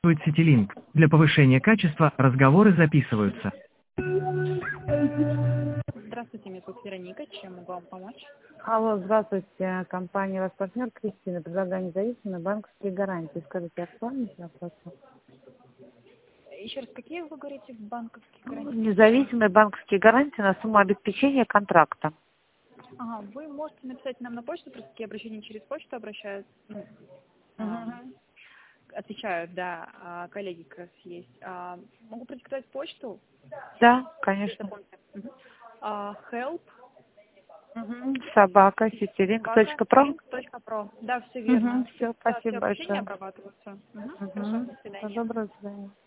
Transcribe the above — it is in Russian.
Ситилинк. Для повышения качества разговоры записываются. Здравствуйте, меня зовут Вероника. Чем могу вам помочь? Алло, здравствуйте. Компания «Ваш партнер» Кристина. Предлагаю независимые банковские гарантии. Скажите, актуальны эти вопросы? Еще раз, какие вы говорите банковские гарантии? Независимые банковские гарантии на сумму обеспечения контракта. Ага, вы можете написать нам на почту, просто такие обращения через почту обращаются. Отвечают, да, коллеги как раз есть. Могу продиктовать почту? Да, конечно. Help. Собака, citilink.pro. Да, все верно. Все, Да, все спасибо обращения большое. обрабатываются. Хорошо, до свидания. Доброго свидания.